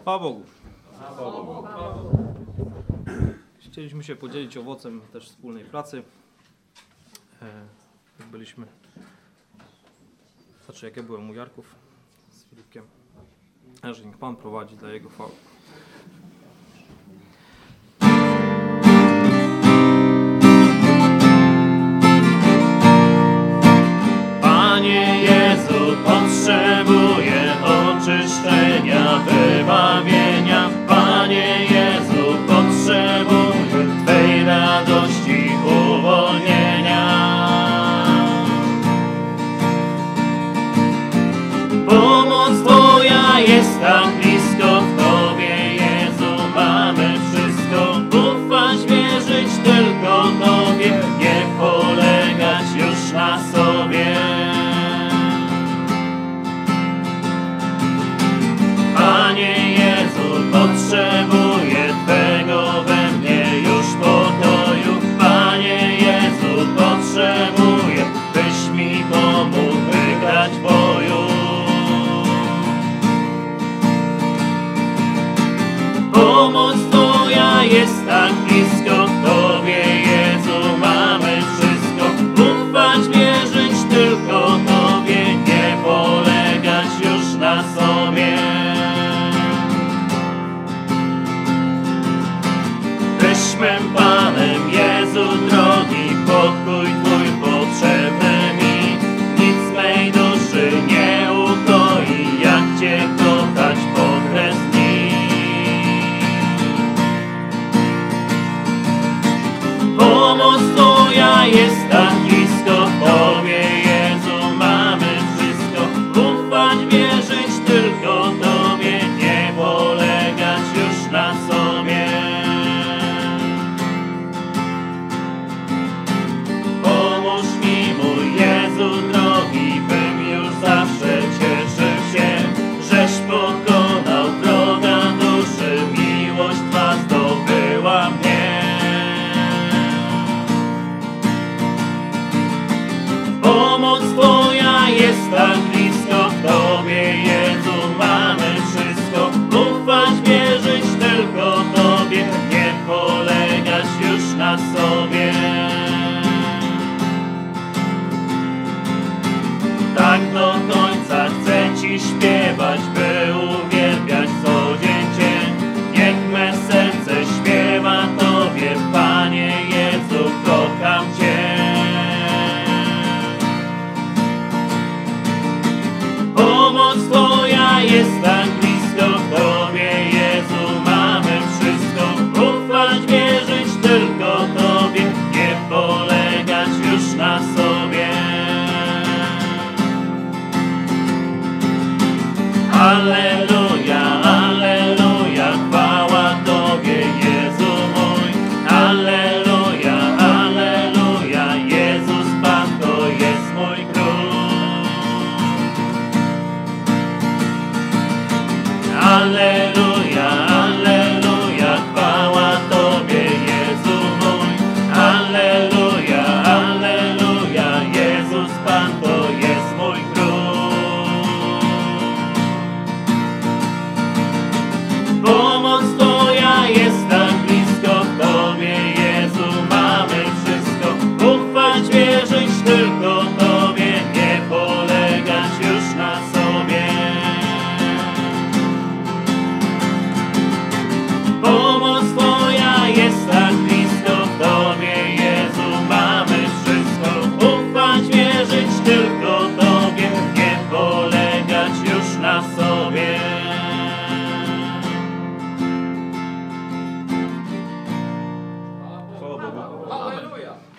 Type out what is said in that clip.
Chwała Bogu. Chcieliśmy się podzielić owocem też wspólnej pracy. Byliśmy, jak ja byłem u Jarków z Filipkiem. Że niech Pan prowadzi dla Jego chwały. Panie Jezu, potrzebuję oczyszczenia, wybawienia. Panie Jezu, potrzebuję Twej radości, uwolnienia. Pomoc Twoja jest tak blisko, w Tobie Jezu mamy wszystko. Ufać, wierzyć tylko Tobie, nie polegać już na sobie. Panie Jezu, potrzebuję Twego we mnie już pokoju. Panie Jezu, potrzebuję, byś mi pomógł wygrać w boju. Pomoc Twoja jest tak blisko.